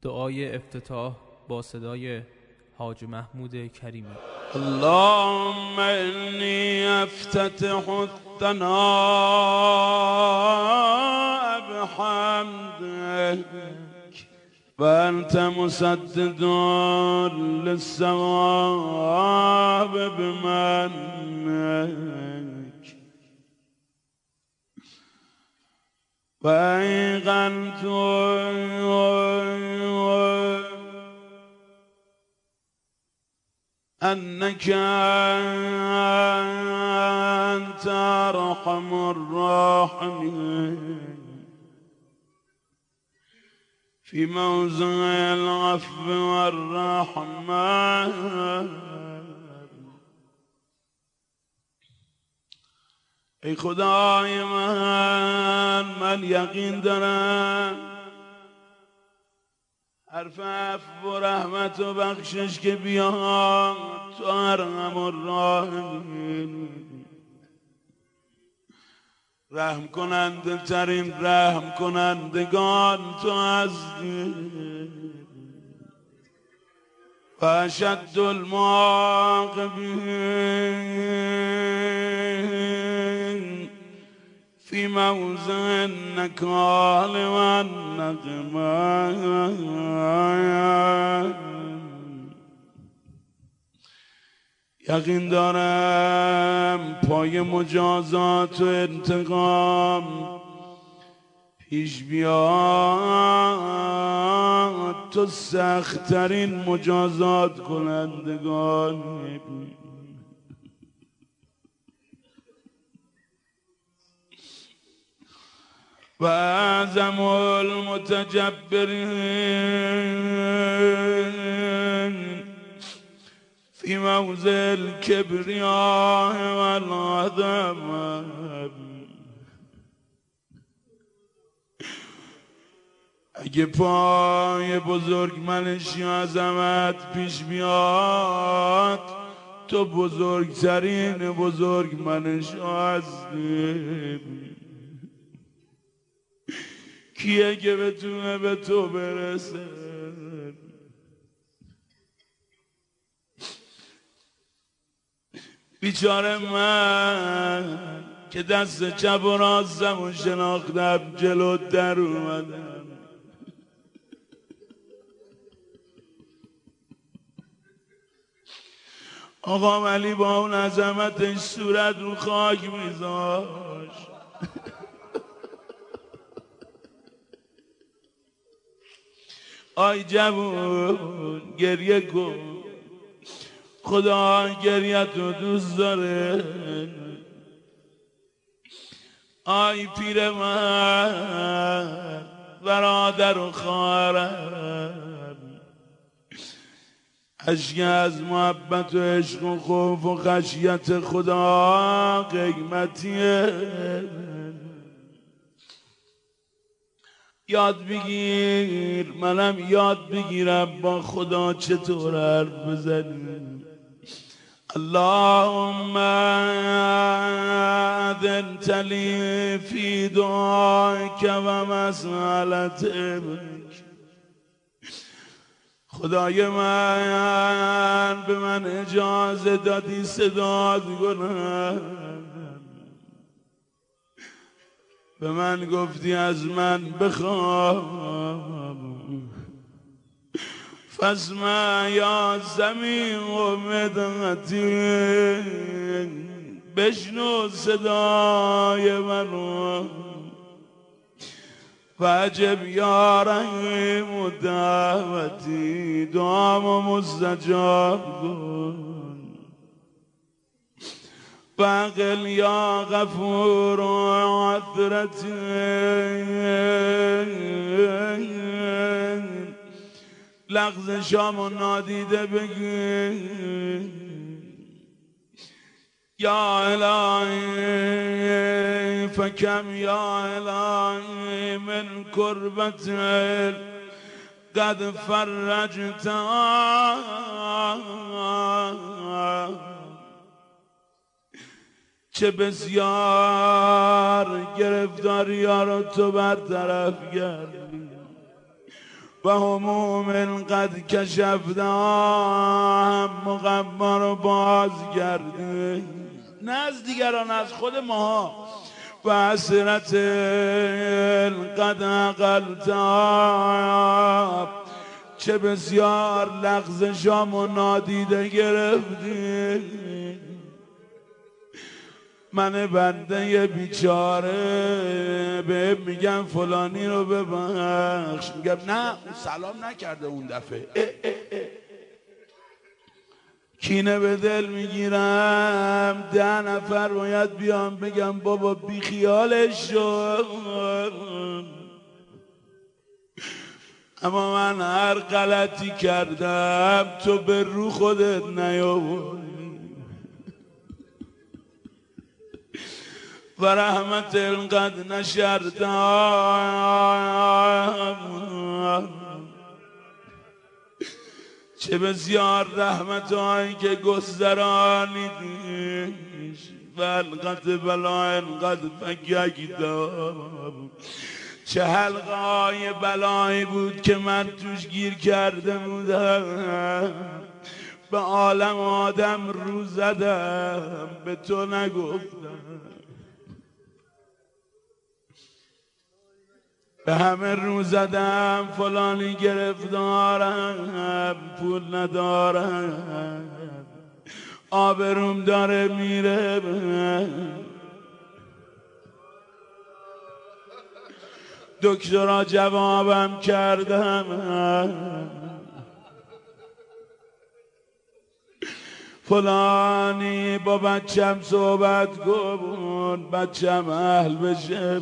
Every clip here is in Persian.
دعای افتتاح با صدای حاج محمود کریمی. اللهم انی افتتح الثناء بحمدک و انت مسدد للثواب بمنک و ایقنت أنك أنت أرحم الراحمين في موضع العفو والرحمة ای خدای من یقین دارم حرف عفو و رحمت و بخشش که بیاد تو ارحم الراحمین، رحم کننده ترین رحم کنندگان تو هستی و اشد المعاقبین فی موضع النکال و النقمه. یقین دارم پای مجازات و انتقام پیش بیاد تو سخت‌ترین مجازات کنندگان و اعظم المتجبرین فی موضع الکبریاء والعظمه. اگه پای بزرگمنشی و عظمت پیش بیاد تو بزرگترین بزرگمنش هستی. کیه که بتونه به تو برسه؟ بیچاره من که دست چپ و راستم و شناختم جلو در اومدم. آقا ولی با اون عظمتش صورت رو خاک میذاش. آی جوون گریه کن، خدا گریت رو دوست داره. آی پیر من برادر و خواهرم، اشک از محبت و عشق و خوف و خشیت خدا قیمتیه. یاد بگیر، منم یاد بگیرم با خدا چطور حرف بزنیم. اللهم اذنت لی فی دعائک و مسئلتک. خدای من به من اجازه دادی صدات کنم، به من گفتی از من بخواه. فاسمع یا سمیع و مدحتی، بشنو صدای من فعجب یا رحیم دعوتی، دعامو مستجاب کن. فاقل یا غفور و عثرتی، لغزشامو نادیده بگیر. یا الهی فکم یا الهی من کربت قد فرجت، چه بسیار گرفتاری ها رو تو برطرف کردی. و هموم قد کشفتم مقما رو باز کرده، نه از دیگران، از خود ماها. و حسرت قد عقلتم، چه بسیار لغزشام و نادیده گرفتی. من بنده بیچاره به میگم فلانی رو ببخش، میگم نه اون سلام نکرده اون دفعه. کینه به دل میگیرم، 10 نفر باید بیام بگم بابا بی خیالش شو. اما من هر غلطی کردم تو به رو خودت نیاوردی. و رحمت القد نشردم، چه بسیار رحمتهایی که گسترانیدیش. و القد بلا انقد فکیدم، چه حلقه های بلایی بود که من توش گیر کرده بودم. به عالم آدم رو زدم، به تو نگفتم. به همه رو زدم، فلانی گرفتارم، پول ندارم، آبروم داره میره. دکترها جوابم کردم، فلانی با بچم صحبت کن، بچم اهل بشه.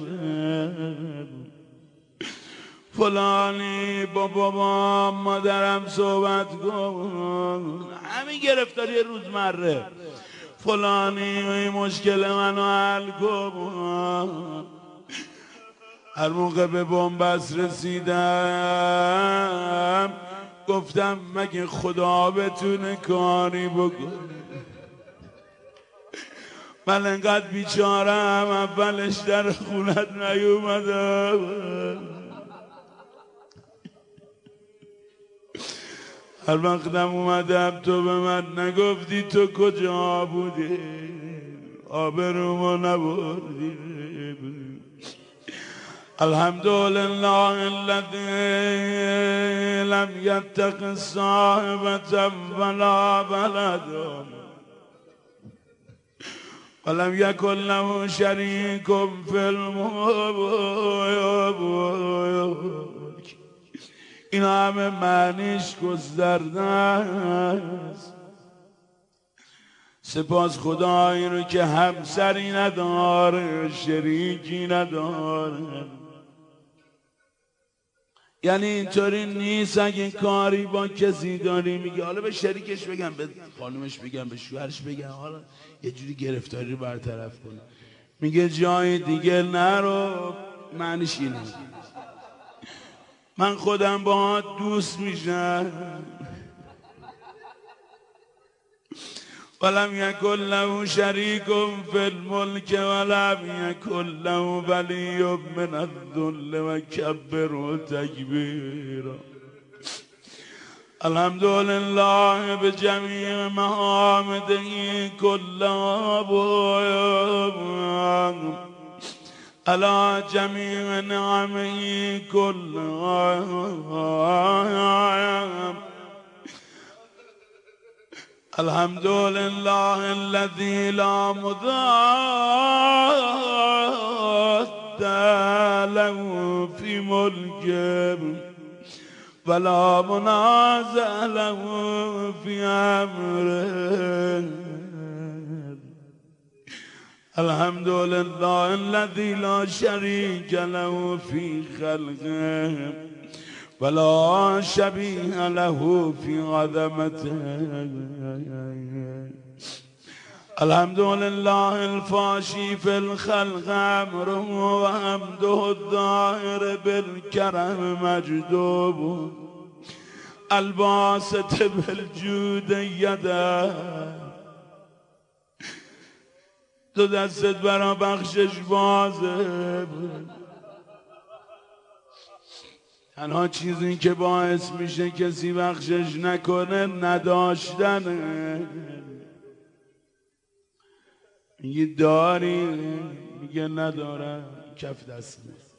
فلانی با بابا مادرم صحبت کن، همین گرفتاری روزمره. فلانی مشکل منو حل کن. هر موقع به بنبست رسیدم گفتم مگه خدا بتونه کاری بکنه. من انقدر بیچارم، اولش در خونت نیومدم. هر وقتم اومدم تو به من نگفتی تو کجا بودی، آبرومو نبردی. الحمدلله الذی لم یتخذ صاحبة ولا ولدا ولم یکن له شریک فی الملک. این همه معنیش گسترده است. سپاس خدایی رو که همسری نداره، شریکی نداره. یعنی اینطوری نیست اگه کاری با کسی داری میگه حالا به شریکش بگم، به خانومش بگم، به شوهرش بگم، حالا یه جوری گرفتاری رو برطرف کنه، میگه جای دیگه نرو. معنیش اینه من خودم باهات دوست میشم. ولم یکن له شریک فی الملک ولم یکن له ولی من الذل و کبره تکبیرا. الحمدلله بجمیع محامده کلها علی جمیع نعمه کلها. الحمدلله الذي لا مضاد له في ملكه ولا منازع له في امره. الحمد لله الذي لا شريك له في خلقه ولا شبيه له في عظمته. الحمد لله الفاشي في الخلق امره وحمده الظاهر بالكرم مجدوب الباسط بالجود يده. تو دستت برا بخشش بازه. تنها چیزی که باعث میشه کسی بخشش نکنه نداشتنه. میگی داری، میگه ندارم، کف دست نیست.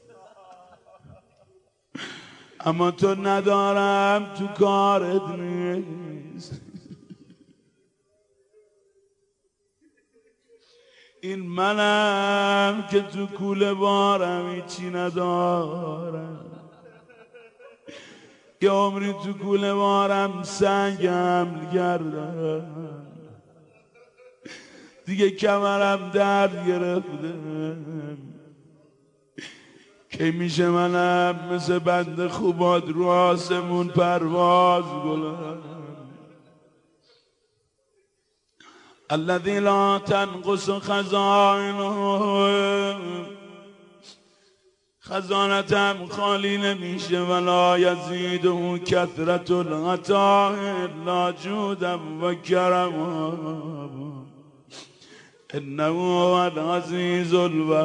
اما تو ندارم تو کارت نیست. این منم که تو کوله بارم هیچی ندارم. یه عمری تو کوله بارم سنگم گردم، دیگه کمرم درد گرفته. که میشه منم مثل بند خوبات رو آسمون پرواز کنم. الذی لا تنقص خزائنه، خزانتم خالی نمیشه ولا یزیده کثرت العطاء الا جودا و کرما انه هو العزیز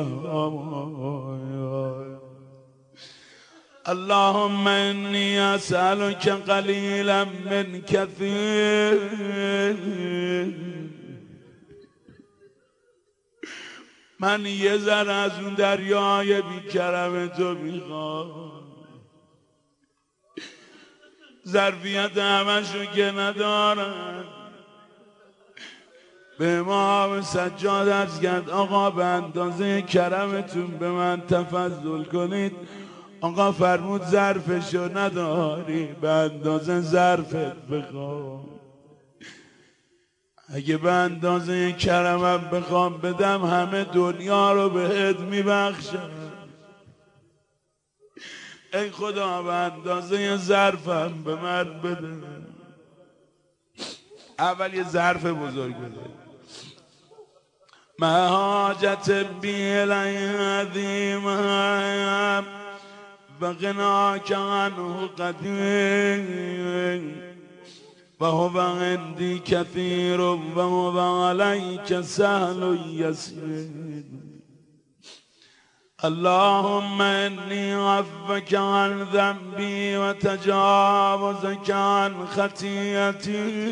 الوهاب. اللهم انی اسألک قلیلا من کثیر. من یه ذره از اون دریای بیکرم تو میخوام. ظرفیت همشو که ندارم. به امام سجاد عرض کرد آقا به اندازه کرمتون به من تفضل کنید. آقا فرمود ظرفشو نداری، به اندازه ظرفت بخوام. اگه به اندازه کرمم بخوام بدم همه دنیا رو بهت میبخشم. ای خدا به اندازه ظرفم به من بده. اول یه ظرف بزرگ بده. ما حاجت بی عظیمم بغناک عنه قدیم و هو عندی کثیر و هو علیک سهل و یسیر. اللهم انی عفوک عن ذنبی و تجاوزک عن خطیئتی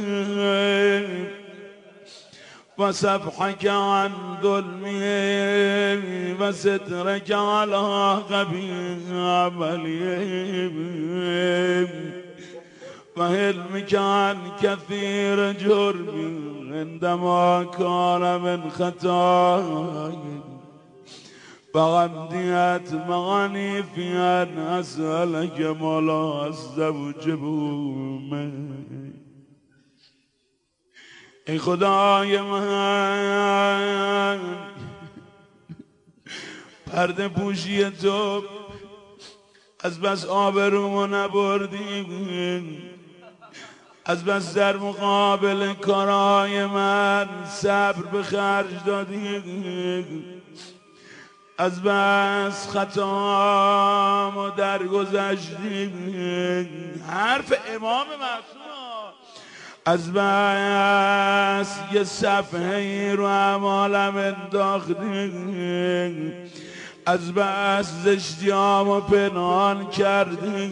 و صفحک عن ظلمی و سترک علی قبیح عملی و حلمک عن کثیر جرمی عندما کان من خطایی و غمدیت مغانی فی ان اسألک ما لا استوجب منه. ای خدای من، پرده پوشی تو از بس آبرومو نبردی، از بس در مقابل کارای من صبر به خرج دادی، از بس خطامو درگذشتی. حرف امام معصوم. از بس یه صفحه رو اعمالم انداختی، از بس زشتیامو پنهان کردی.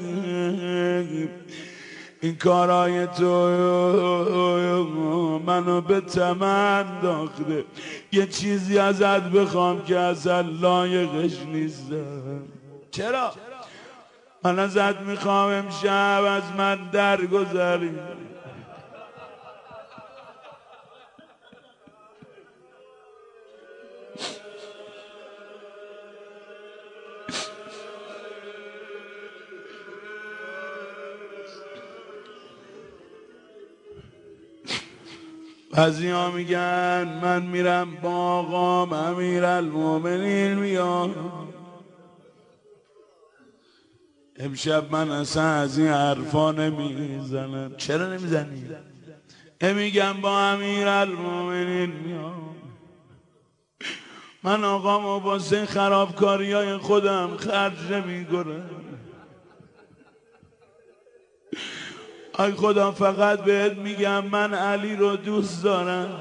این کارای تو منو به طمع انداخته. یه چیزی ازت بخوام که اصلا لایقش نیستم. چرا؟ من ازت میخوام امشب از من درگذری. بعضی‌ها میگن من میرم با آقام امیرالمومنین میام. امشب من اصلا از این حرفا نمیزنم. چرا نمیزنی؟ میگم با امیرالمومنین میام. من آقامو واسه خرابکاریای خودم خرج نمیکنم. ای خدا فقط بهت میگم من علی رو دوست دارم.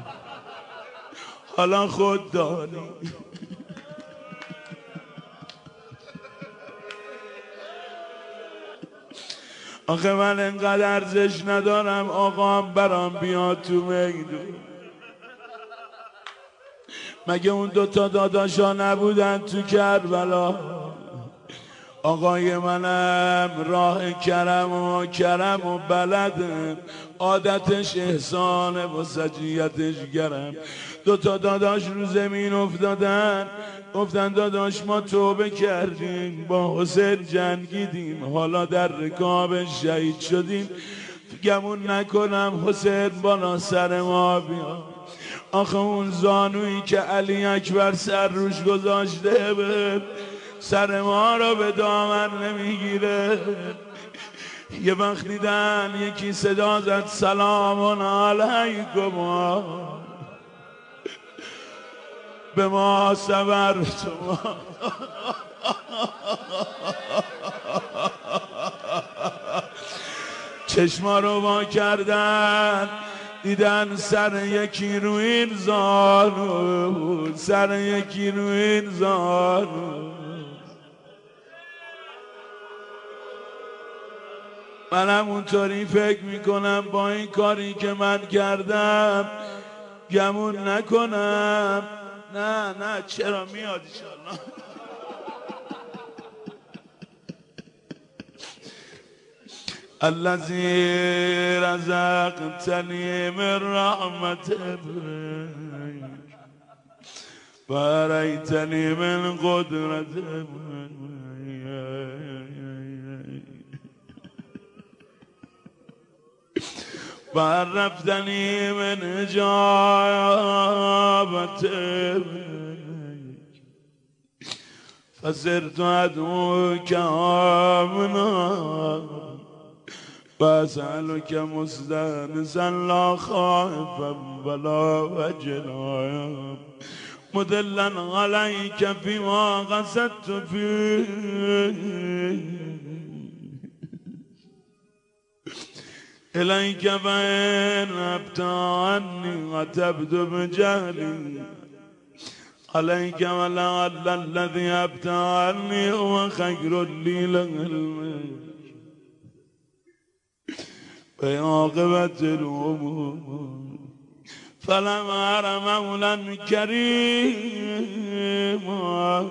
حالا خود دانی. آخه من انقدر ارزش ندارم آقام برام بیاد تو میدون. مگه اون دوتا داداشا نبودن تو کربلا؟ آقای منم راه کرم و بلدم، عادتش احسانه و سجیتش گرم. دوتا داداش رو زمین افتادن، گفتن داداش ما توبه کردیم، با حسین جنگیدیم، حالا در رکاب شهید شدیم، گمون نکنم حسین بالا سر ما بیاد. آخه اون زانویی که علی اکبر سر روش گذاشته به سر ما رو به دامن نمیگیره. یه وقت دیدن یکی صدا زد سلام علیکم، به ما صبر تو. چشما رو وا کردن دیدن سر یکی رو این زانو، سر یکی رو این زانو. منم اونطوری فکر میکنم با این کاری که من کردم گمون نکنم. نه چرا میاد انشالله. الذی رزقتنی من رحمتک و اریتنی من قدرتک و عرفتنی من اجابتک فصرت ادعوک آمنا واسألك مستانسا لا خائفا ولا وجلا مدلا عليك فيما قصدت فيه إليك فإن أبت عني وتبدو بجهلي عليك ولعل الذي أبت عني هو خير لي لعلمك في عاقبة الأمور فلم أر مولا كريما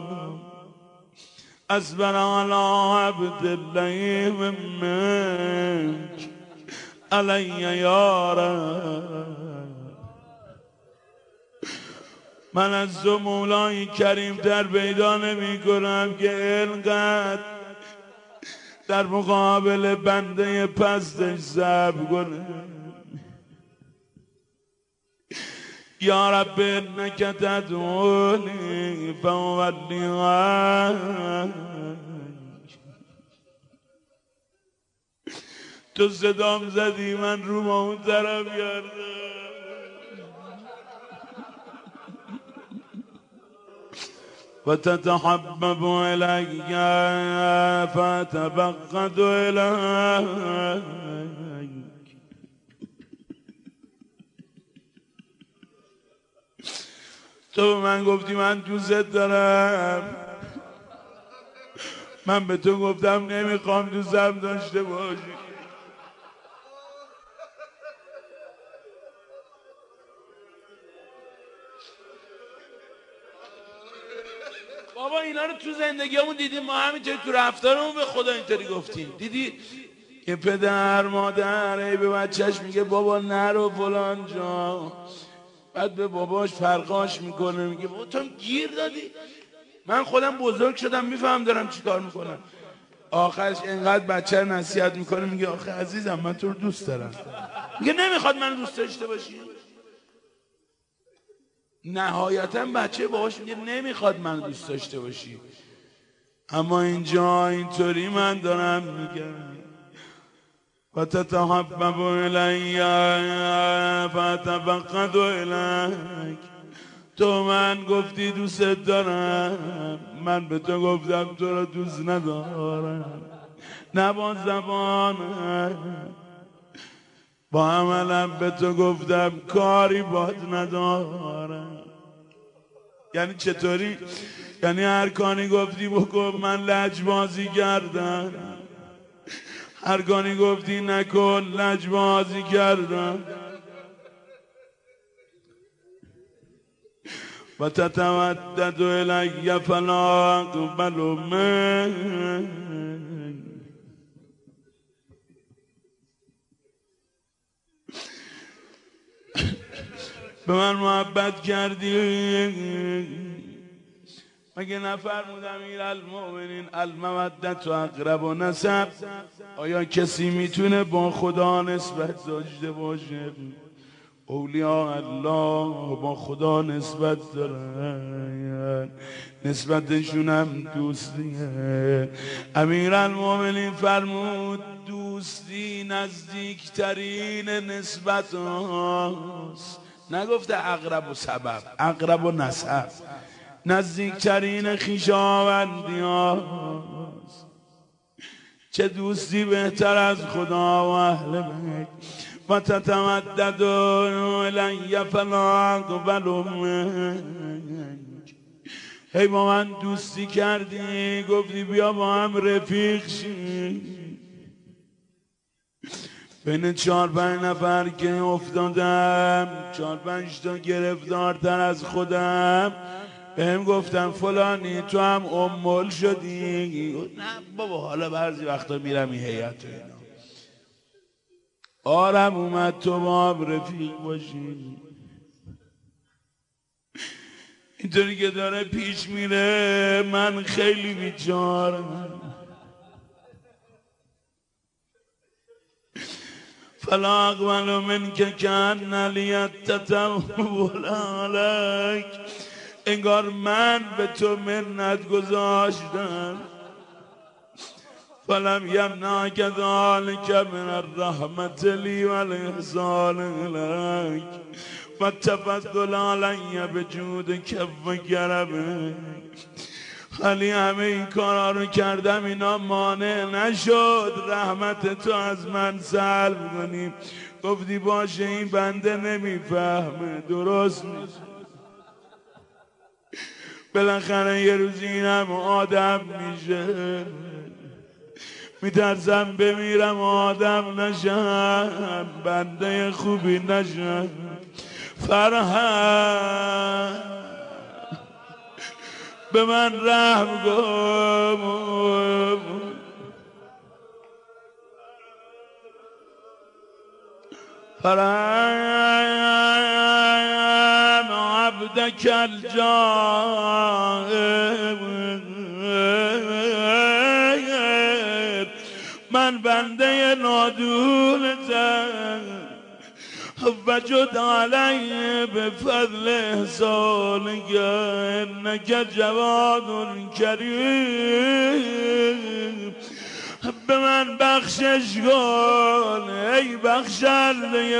أصبر على عبد الله منك علي يا رب. من از تو مولای کریم در پیدا نمی کنم که اینقدر در مقابل بنده پستش صبر کنه. یا رب انک تدعونی فاولی عنک. تو صدام زدی من رو با اون طرف گردم. و تتحبب الیک فتبغض الیک. تو به من گفتی من دوست دارم، من به تو گفتم نمیخوام دوستم داشته باشی. بابا اینا رو تو زندگیمون دیدیم، ما همینطوری تو رفتارمون به خدا اینطوری گفتیم. دیدی یه پدر مادر ای به بچهش میگه بابا نرو فلان جا، بعد به باباش فرقاش میکنه میگه بابا تو هم گیر دادی. من خودم بزرگ شدم میفهم دارم چی کار میکنم. آخرش اینقدر بچه رو نصیحت میکنه میگه آخه عزیزم من تو رو دوست دارم. میگه نمیخواد من دوست داشته باشی. نهایتا بچه باهاش میگه نمیخواد من دوست داشته باشی. اما اینجا اینطوری من دارم میگم و تتحبب الی فتبغض الیک. تو من گفتی دوست دارم، من به تو گفتم تو رو دوست ندارم. نه با زبانم، با عملم به تو گفتم کاری باد ندارم. یعنی چطوری؟ یعنی هر کاری گفتی بکن. من لجبازی کردم، ارگانی گفتی نکن لجبازی کردم و تتودد الی فلا اقبل من به من محبت کردی مگه نفرمود امیرالمؤمنین المودة اقرب نسب؟ آیا کسی میتونه با خدا نسبت داشته باشه؟ اولیاء الله با خدا نسبت دارن، نسبتشون هم دوستیه. امیرالمؤمنین فرمود دوستی نزدیکترین نسبت هاست. نگفته اقرب و سبب، اقرب و نسب، نزدیکترین خویشاوندی هاست. چه دوستی بهتر از خدا و اهل بیت. و تتودد الی فلا اقبل منک. هی با من دوستی کردی، گفتی بیا با هم رفیق شی. بین 4-5 نفر که افتادم، 4-5 تا گرفتارتر از خودم، بهم گفتم فلانی تو هم امول شدی. نه بابا حالا بعضی وقتا میرم این هیئت و اینا. آرم اومد تو با هم رفیق باشی. اینطوری که داره پیش میره من خیلی بیچارم. فلا اقبل منک کأن لیتتم علیک. انگار من به تو منت گذاشتم. فلم یمنعک ذلک من الرحمة لی و الاحسان الیک و التفضل علی بجودک و کرمک. ولی همه این کارا رو کردم، اینا مانع نشد رحمت تو از من سلب کنی. گفتی باشه این بنده نمیفهمه، درست میشه. بالاخره یه روزی اینم آدم میشه. میترسم بمیرم آدم نشم، بنده خوبی نشم. فرحم به من رحم کن. فرحم عبدک الجاهل. من بنده نادونتم. وجد علی بفضل احسانک انک جواد کریم. به من بخشش کن ای بخشنده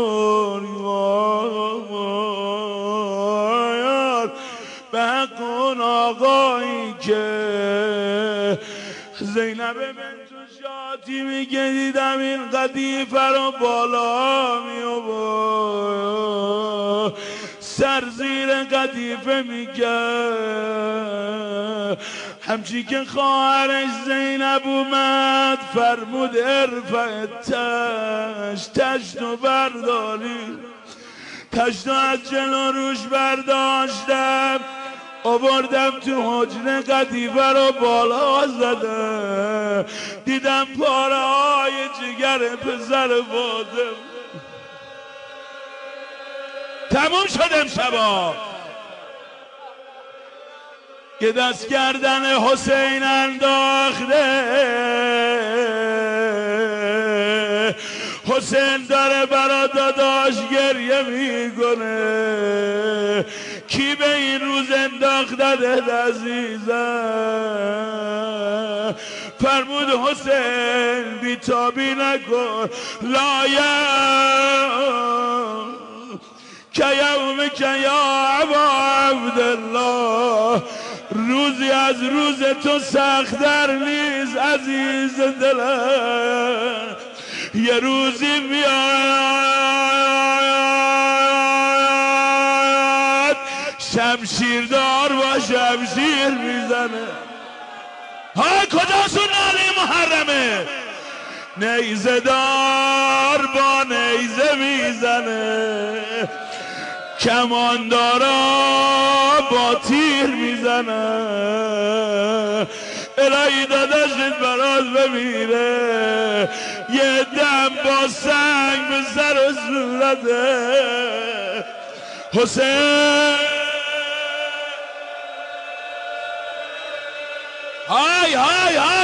بزرگوار. به حق اون آقایی که زینب بنت شاطی میگه دیدم این قدیفه رو بالا می آورد، سر زیر قدیفه میگه. همچی که خواهرش زینب اومد فرمود ارفع تشت و برداری. تشت از جلو روش برداشتم، آوردم تو حجره، قدیفه رو بالا زدم، دیدم پاره های جگر پسر فاطمه. تموم شدم شبا که دست کردن حسین انداخته. حسین داره برا داداش گریه میکنه. کی به این روز انداخته عزیزم؟ فرمود حسین بیتابی نکن. لایم که یوم که یا ابا عبدالله، روزی از روز تو سخت‌تر نیست عزیز دلم. یه روزی میاد شمشیردار با شمشیر میزنه. ها کجا سنالی محرمه؟ نیزه دار با نیزه میزنه، کماندارا با تیر میزنه. الهی داداشت برات بمیره، یه دم با سنگ به سر و صورته. حسین های های های